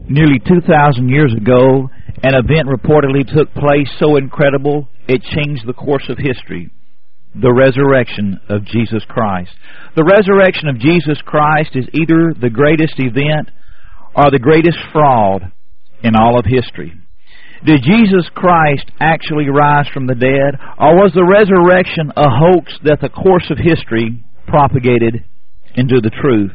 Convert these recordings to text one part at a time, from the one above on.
Nearly 2,000 years ago, an event reportedly took place so incredible it changed the course of history. The resurrection of Jesus Christ. The resurrection of Jesus Christ is either the greatest event or the greatest fraud in all of history. Did Jesus Christ actually rise from the dead, or was the resurrection a hoax that the course of history propagated into the truth?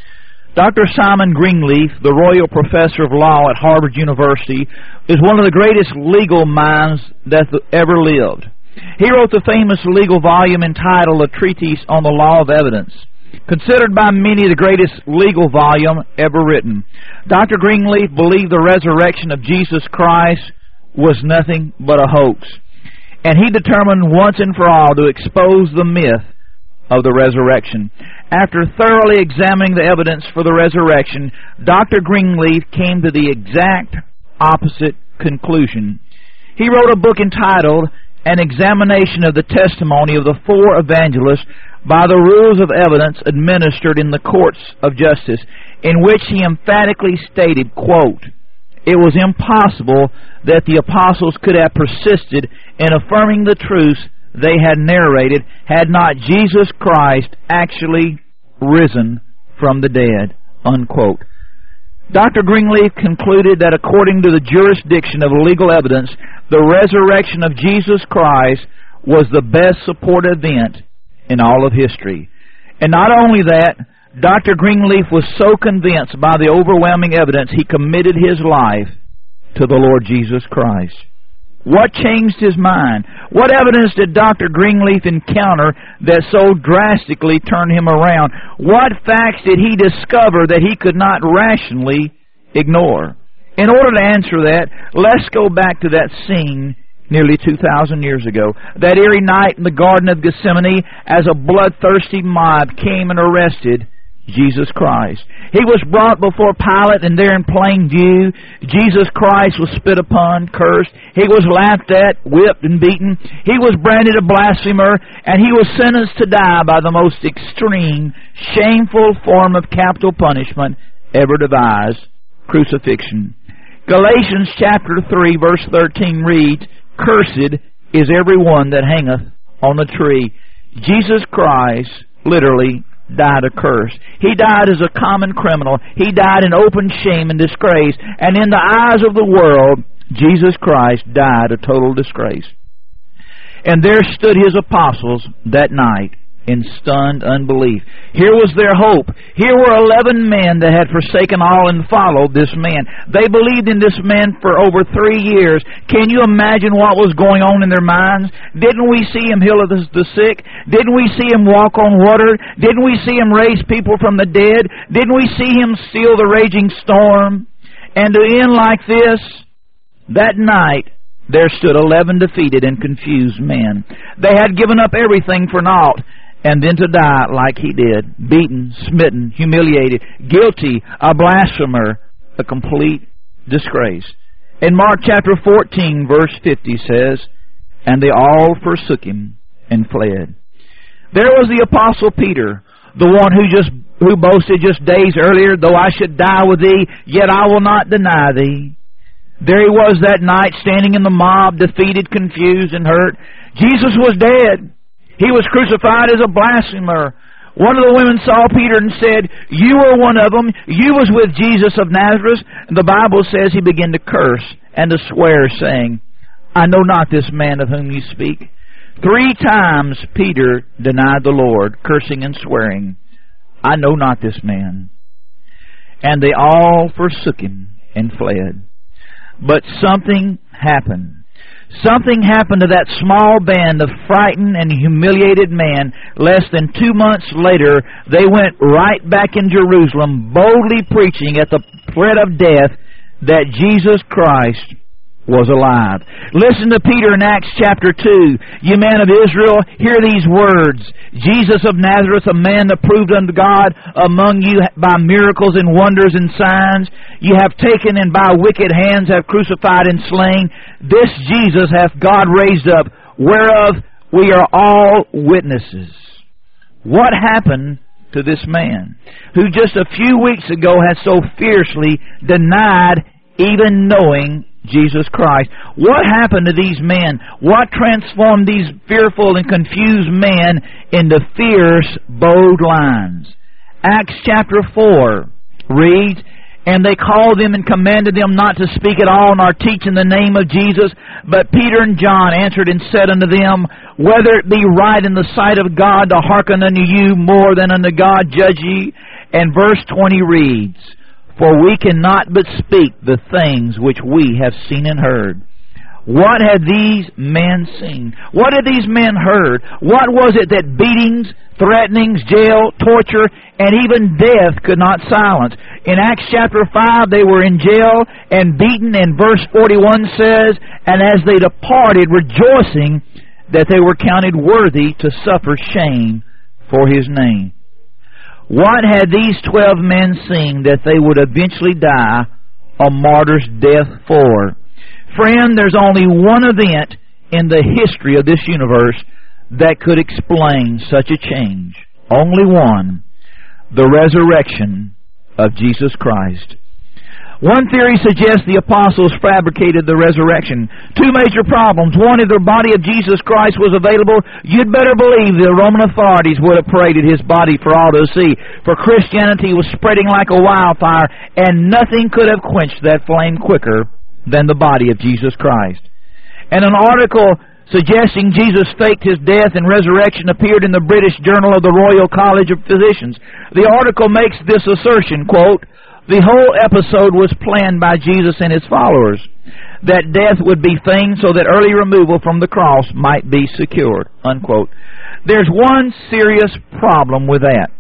Dr. Simon Greenleaf, the Royal Professor of Law at Harvard University, is one of the greatest legal minds that ever lived. He wrote the famous legal volume entitled A Treatise on the Law of Evidence, considered by many the greatest legal volume ever written. Dr. Greenleaf believed the resurrection of Jesus Christ was nothing but a hoax, and he determined once and for all to expose the myth of the resurrection. After thoroughly examining the evidence for the resurrection, Dr. Greenleaf came to the exact opposite conclusion. He wrote a book entitled An Examination of the Testimony of the Four Evangelists by the Rules of Evidence Administered in the Courts of Justice, in which he emphatically stated, quote, "It was impossible that the apostles could have persisted in affirming the truths they had narrated had not Jesus Christ actually risen from the dead," unquote. Dr. Greenleaf concluded that according to the jurisdiction of legal evidence, the resurrection of Jesus Christ was the best supported event in all of history. And not only that, Dr. Greenleaf was so convinced by the overwhelming evidence, he committed his life to the Lord Jesus Christ. What changed his mind? What evidence did Dr. Greenleaf encounter that so drastically turned him around? What facts did he discover that he could not rationally ignore? In order to answer that, let's go back to that scene nearly 2,000 years ago. That eerie night in the Garden of Gethsemane, as a bloodthirsty mob came and arrested Jesus Christ. He was brought before Pilate, and there in plain view, Jesus Christ was spit upon, cursed. He was laughed at, whipped, and beaten. He was branded a blasphemer, and he was sentenced to die by the most extreme, shameful form of capital punishment ever devised, crucifixion. Galatians chapter 3, verse 13 reads, "Cursed is every one that hangeth on the tree." Jesus Christ literally died a curse. He died as a common criminal. He died in open shame and disgrace. And in the eyes of the world, Jesus Christ died a total disgrace. And there stood his apostles that night in stunned unbelief. Here was their hope. Here were 11 men that had forsaken all and followed this man. They believed in this man for over 3 years. Can you imagine what was going on in their minds? Didn't we see him heal the sick? Didn't we see him walk on water? Didn't we see him raise people from the dead? Didn't we see him still the raging storm? And to end like this, that night, there stood 11 defeated and confused men. They had given up everything for naught, and then to die like he did, beaten, smitten, humiliated, guilty, a blasphemer, a complete disgrace. In Mark chapter 14, verse 50 says, "And they all forsook him and fled." There was the Apostle Peter, the one who boasted just days earlier, "Though I should die with thee, yet I will not deny thee." There he was that night, standing in the mob, defeated, confused, and hurt. Jesus was dead. He was crucified as a blasphemer. One of the women saw Peter and said, "You were one of them. You was with Jesus of Nazareth." And the Bible says he began to curse and to swear, saying, "I know not this man of whom you speak." 3 times Peter denied the Lord, cursing and swearing, "I know not this man." And they all forsook him and fled. But something happened. Something happened to that small band of frightened and humiliated men. Less than 2 months later, they went right back in Jerusalem, boldly preaching at the threat of death that Jesus Christ was alive. Listen to Peter in Acts chapter 2. "You men of Israel, hear these words. Jesus of Nazareth, a man that proved unto God among you by miracles and wonders and signs, you have taken and by wicked hands have crucified and slain. This Jesus hath God raised up, whereof we are all witnesses." What happened to this man who just a few weeks ago had so fiercely denied even knowing Jesus Christ? What happened to these men? What transformed these fearful and confused men into fierce, bold lions? Acts chapter 4 reads, "And they called them and commanded them not to speak at all nor teach in the name of Jesus. But Peter and John answered and said unto them, Whether it be right in the sight of God to hearken unto you more than unto God, judge ye." And verse 20 reads, "For we cannot but speak the things which we have seen and heard." What had these men seen? What had these men heard? What was it that beatings, threatenings, jail, torture, and even death could not silence? In Acts chapter 5, they were in jail and beaten, and verse 41 says, "And as they departed, rejoicing that they were counted worthy to suffer shame for His name." What had these 12 men seen that they would eventually die a martyr's death for? Friend, there's only one event in the history of this universe that could explain such a change. Only one: the resurrection of Jesus Christ. One theory suggests the apostles fabricated the resurrection. Two major problems. One, if the body of Jesus Christ was available, you'd better believe the Roman authorities would have paraded His body for all to see. For Christianity was spreading like a wildfire, and nothing could have quenched that flame quicker than the body of Jesus Christ. And an article suggesting Jesus faked His death and resurrection appeared in the British Journal of the Royal College of Physicians. The article makes this assertion, quote, "The whole episode was planned by Jesus and His followers, that death would be feigned so that early removal from the cross might be secured," unquote. There's one serious problem with that.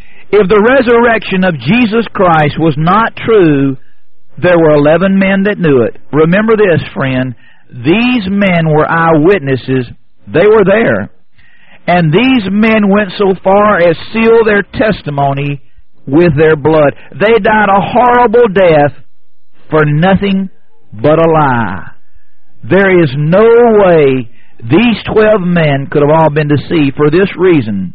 If the resurrection of Jesus Christ was not true, there were 11 men that knew it. Remember this, friend. These men were eyewitnesses. They were there. And these men went so far as seal their testimony with their blood. They died a horrible death for nothing but a lie. There is no way these 12 men could have all been deceived for this reason.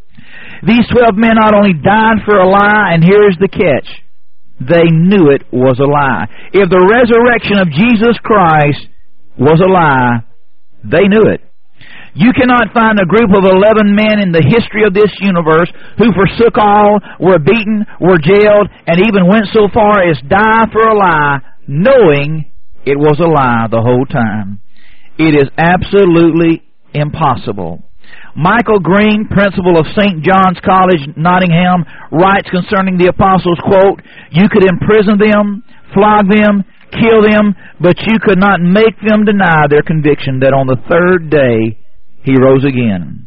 These 12 men not only died for a lie, and here's the catch: they knew it was a lie. If the resurrection of Jesus Christ was a lie, they knew it. You cannot find a group of 11 men in the history of this universe who forsook all, were beaten, were jailed, and even went so far as die for a lie, knowing it was a lie the whole time. It is absolutely impossible. Michael Green, principal of St. John's College, Nottingham, writes concerning the apostles, quote, "You could imprison them, flog them, kill them, but you could not make them deny their conviction that on the third day He rose again."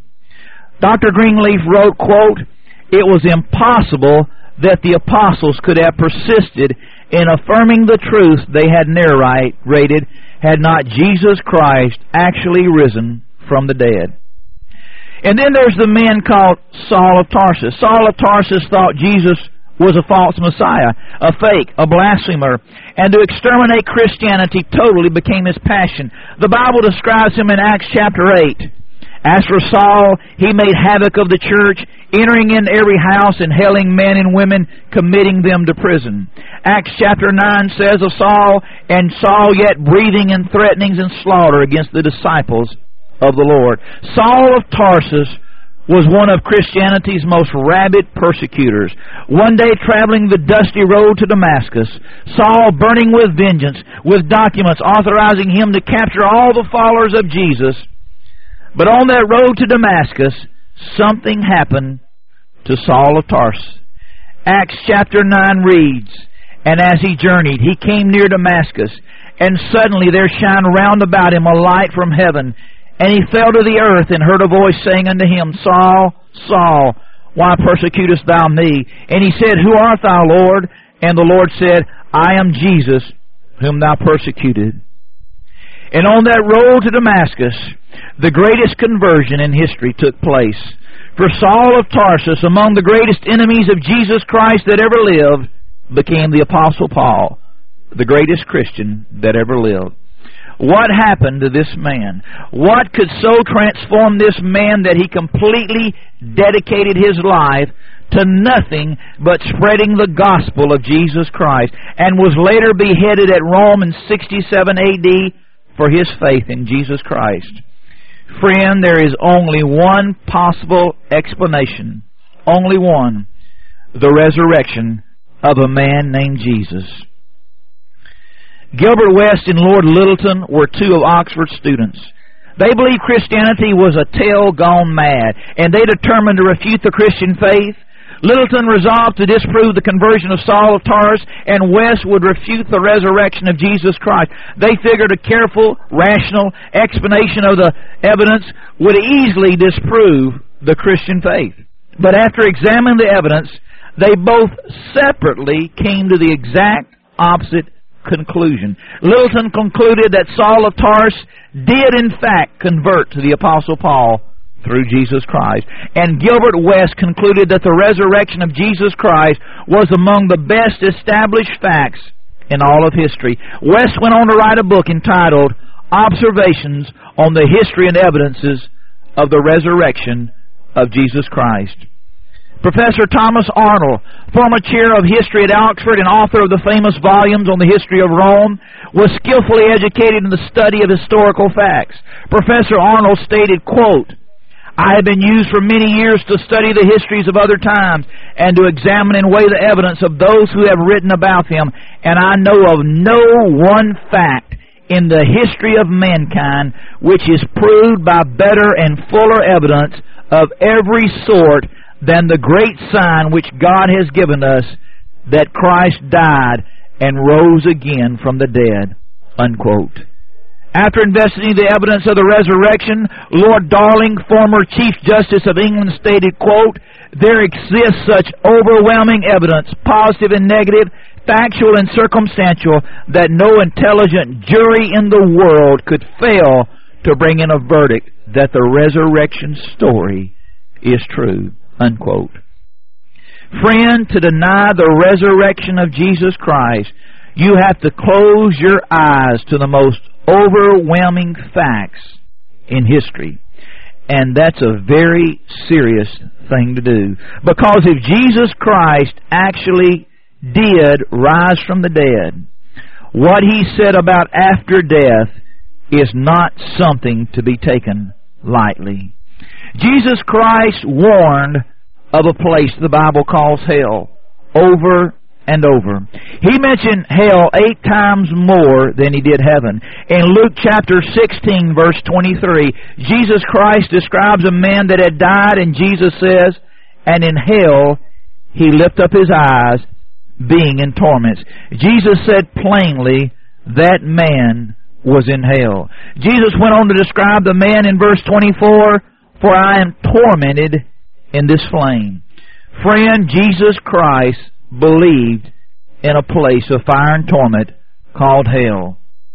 Dr. Greenleaf wrote, quote, "It was impossible that the apostles could have persisted in affirming the truth they had narrated had not Jesus Christ actually risen from the dead." And then there's the man called Saul of Tarsus. Saul of Tarsus thought Jesus was a false Messiah, a fake, a blasphemer, and to exterminate Christianity totally became his passion. The Bible describes him in Acts chapter 8. As for Saul, he made havoc of the church, entering in every house and hailing men and women, committing them to prison. Acts chapter 9 says of Saul, "And Saul yet breathing in threatenings and slaughter against the disciples of the Lord." Saul of Tarsus was one of Christianity's most rabid persecutors. One day traveling the dusty road to Damascus, Saul, burning with vengeance, with documents authorizing him to capture all the followers of Jesus. But on that road to Damascus, something happened to Saul of Tarsus. Acts chapter 9 reads, "And as he journeyed, he came near Damascus, and suddenly there shined round about him a light from heaven. And he fell to the earth, and heard a voice saying unto him, Saul, Saul, why persecutest thou me? And he said, Who art thou, Lord? And the Lord said, I am Jesus, whom thou persecuted." And on that road to Damascus, the greatest conversion in history took place. For Saul of Tarsus, among the greatest enemies of Jesus Christ that ever lived, became the Apostle Paul, the greatest Christian that ever lived. What happened to this man? What could so transform this man that he completely dedicated his life to nothing but spreading the gospel of Jesus Christ, and was later beheaded at Rome in 67 A.D. for his faith in Jesus Christ. Friend, there is only one possible explanation. Only one. The resurrection of a man named Jesus. Gilbert West and Lord Lyttelton were two of Oxford's students. They believed Christianity was a tale gone mad, and they determined to refute the Christian faith. Lyttelton resolved to disprove the conversion of Saul of Tarsus, and West would refute the resurrection of Jesus Christ. They figured a careful, rational explanation of the evidence would easily disprove the Christian faith. But after examining the evidence, they both separately came to the exact opposite conclusion. Lyttelton concluded that Saul of Tarsus did in fact convert to the Apostle Paul through Jesus Christ. And Gilbert West concluded that the resurrection of Jesus Christ was among the best established facts in all of history. West went on to write a book entitled Observations on the History and Evidences of the Resurrection of Jesus Christ. Professor Thomas Arnold, former chair of history at Oxford and author of the famous volumes on the history of Rome, was skillfully educated in the study of historical facts. Professor Arnold stated, quote, "I have been used for many years to study the histories of other times and to examine and weigh the evidence of those who have written about them, and I know of no one fact in the history of mankind which is proved by better and fuller evidence of every sort than the great sign which God has given us, that Christ died and rose again from the dead." Unquote. After investigating the evidence of the resurrection, Lord Darling, former Chief Justice of England, stated, quote, "There exists such overwhelming evidence, positive and negative, factual and circumstantial, that no intelligent jury in the world could fail to bring in a verdict that the resurrection story is true." Unquote. Friend, to deny the resurrection of Jesus Christ, you have to close your eyes to the most overwhelming facts in history. And that's a very serious thing to do. Because if Jesus Christ actually did rise from the dead, what he said about after death is not something to be taken lightly. Jesus Christ warned of a place the Bible calls hell over and over. He mentioned hell 8 times more than he did heaven. In Luke chapter 16, verse 23, Jesus Christ describes a man that had died, and Jesus says, "And in hell he lifted up his eyes, being in torments." Jesus said plainly that man was in hell. Jesus went on to describe the man in verse 24, "For I am tormented in this flame." Friend, Jesus Christ believed in a place of fire and torment called hell.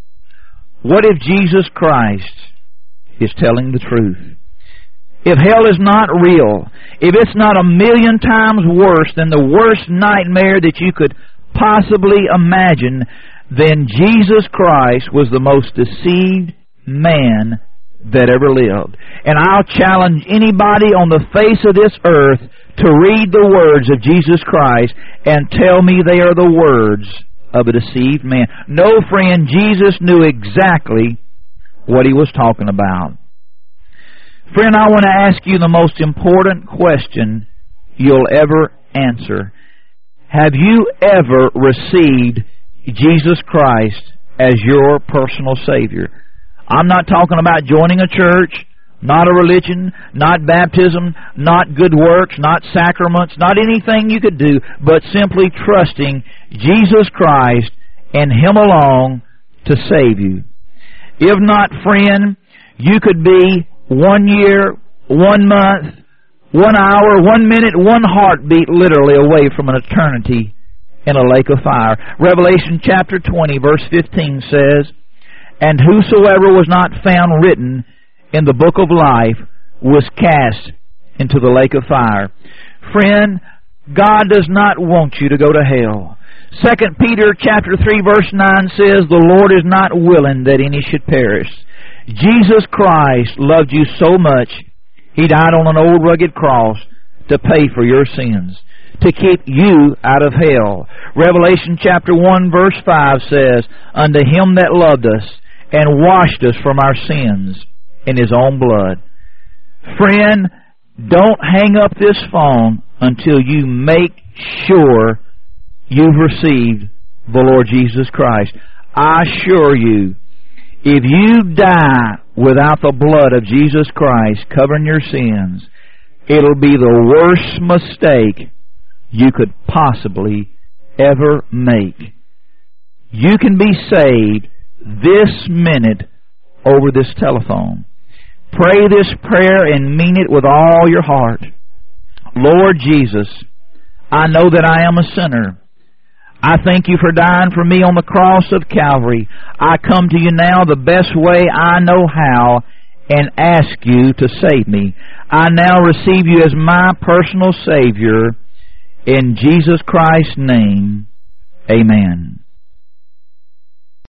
What if Jesus Christ is telling the truth? If hell is not real, if it's not 1,000,000 times worse than the worst nightmare that you could possibly imagine, then Jesus Christ was the most deceived man that ever lived. And I'll challenge anybody on the face of this earth to read the words of Jesus Christ and tell me they are the words of a deceived man. No, friend, Jesus knew exactly what he was talking about. Friend, I want to ask you the most important question you'll ever answer. Have you ever received Jesus Christ as your personal Savior? I'm not talking about joining a church, not a religion, not baptism, not good works, not sacraments, not anything you could do, but simply trusting Jesus Christ and Him alone to save you. If not, friend, you could be 1 year, 1 month, 1 hour, 1 minute, 1 heartbeat literally away from an eternity in a lake of fire. Revelation chapter 20, verse 15 says, "And whosoever was not found written in the book of life was cast into the lake of fire." Friend, God does not want you to go to hell. 2 Peter chapter 3, verse 9 says, "The Lord is not willing that any should perish." Jesus Christ loved you so much, He died on an old rugged cross to pay for your sins, to keep you out of hell. Revelation chapter 1 verse 5 says, "Unto him that loved us and washed us from our sins in his own blood." Friend, don't hang up this phone until you make sure you've received the Lord Jesus Christ. I assure you, if you die without the blood of Jesus Christ covering your sins, it'll be the worst mistake you could possibly ever make. You can be saved this minute over this telephone. Pray this prayer and mean it with all your heart. Lord Jesus, I know that I am a sinner. I thank you for dying for me on the cross of Calvary. I come to you now the best way I know how and ask you to save me. I now receive you as my personal Savior. In Jesus Christ's name, amen.